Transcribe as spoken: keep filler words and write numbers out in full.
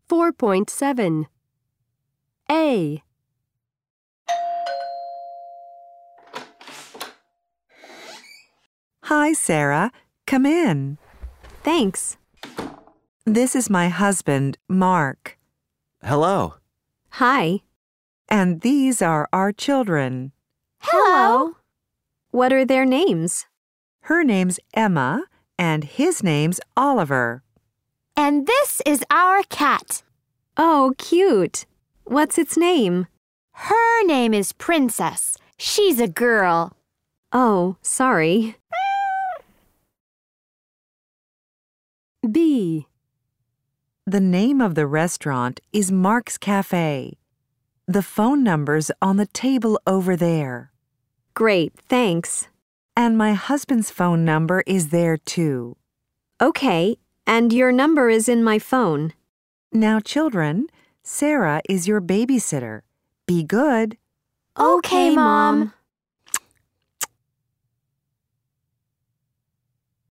four point seven. A. Hi, Sarah. Come in. Thanks. This is my husband, Mark. Hello. Hi. And these are our children. Hello. What are their names? Her name's Emma, and his name's Oliver. And this is our cat. Oh, cute. What's its name? Her name is Princess. She's a girl. Oh, sorry. B. The name of the restaurant is Mark's Cafe. The phone number's on the table over there. Great, thanks. And my husband's phone number is there too. Okay, and your number is in my phone. Now, children, Sarah is your babysitter. Be good. Okay, Mom.